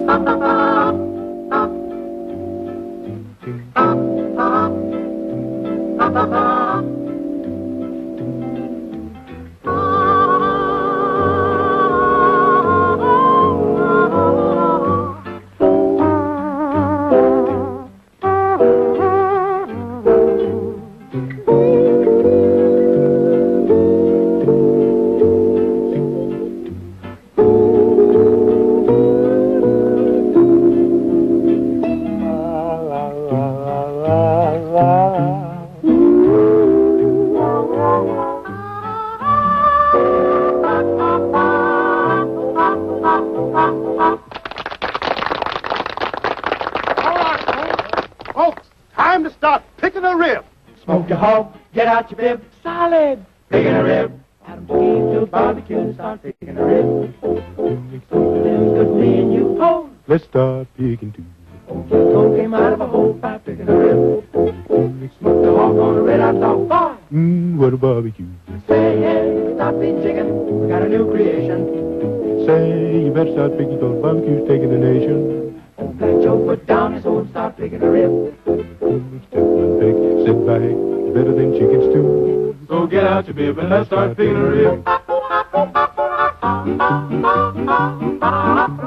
Time to start picking a rib. Smoke your hog, get out your bib, solid. Picking a rib. Adam came to a barbecue and start picking a rib. Feels good me and you, oh. Let's start picking too. Cold came out of a hole by picking a rib. Smoked the hog on a red hot dog bar. What a barbecue. Say, hey, stop eating chicken. We got a new creation. Say, you better start picking, cause barbecue's taking the nation. Old Black Joe put down his old, start picking a rib. Step and pick, sit back, it's better than chicken stew. So get out your bib and let's start picking a rib.